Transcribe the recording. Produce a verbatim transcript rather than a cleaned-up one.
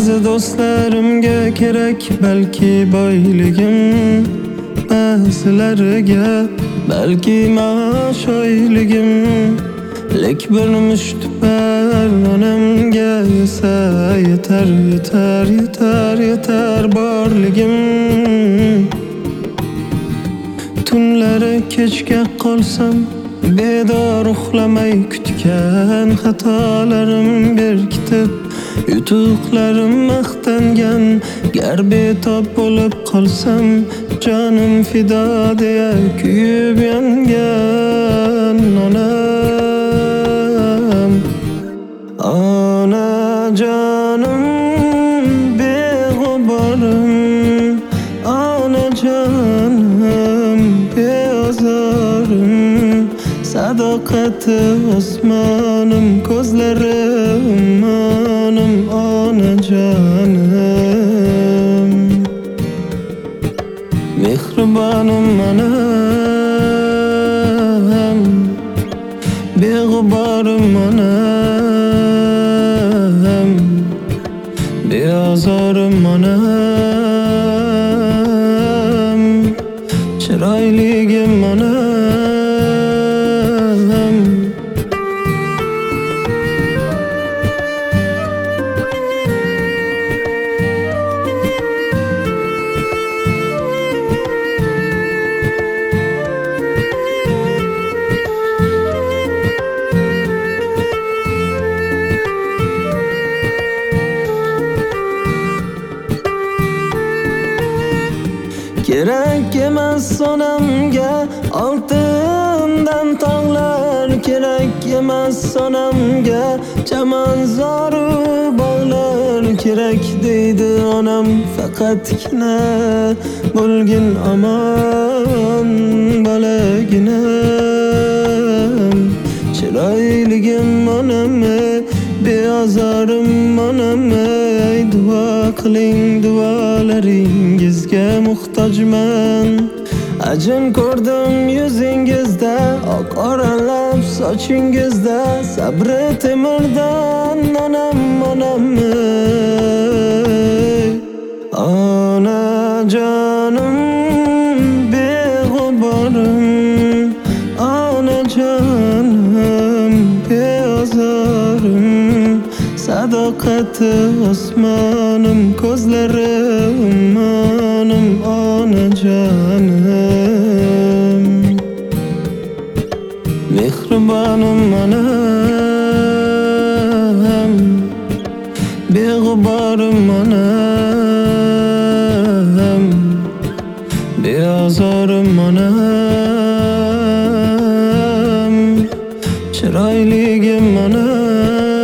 Ba'zi do'stlarimga kerak balki boyligim, ba'zilariga balki maosh oyligim. Lek bir mushtipar onamga esa yetar, yetar, yetar, yetar borligim. Tunlari kechga qolsam bedor uxlamay kutgan xatolarim berkitib, yutuqlarim maqtangan gar betob bo'lib qolsam jonim fido deya kuyib yongan onam. Onajonim beg'uborim, onajonim beozorim, sadoqati osmonim, ko'zlarim onim, onajonim. Mehribonim onam, beg'uborim onam, beozorim onam, chiroyligim onam. Kerak emas onamga oltindan tog'lar, kerak emas onamga chamanzoru bog'lar. Kerak deydi onam faqatgina bo'lgin omon bolaginam. Chiroyligim onam, beozorim onam, ey duo qiling, duolaringizga muhtojman. Ajin ko'rdim yuzingizda, oq oralab sochingizda, sabri temirdan onam, onam. Onajonim beg'uborim, onajonim beozorim, sadoqati osmonim, ko'zlarim onim, onajonim. Mehribonim onam, beg'uborim onam, beozorim onam, chiroyligim onam.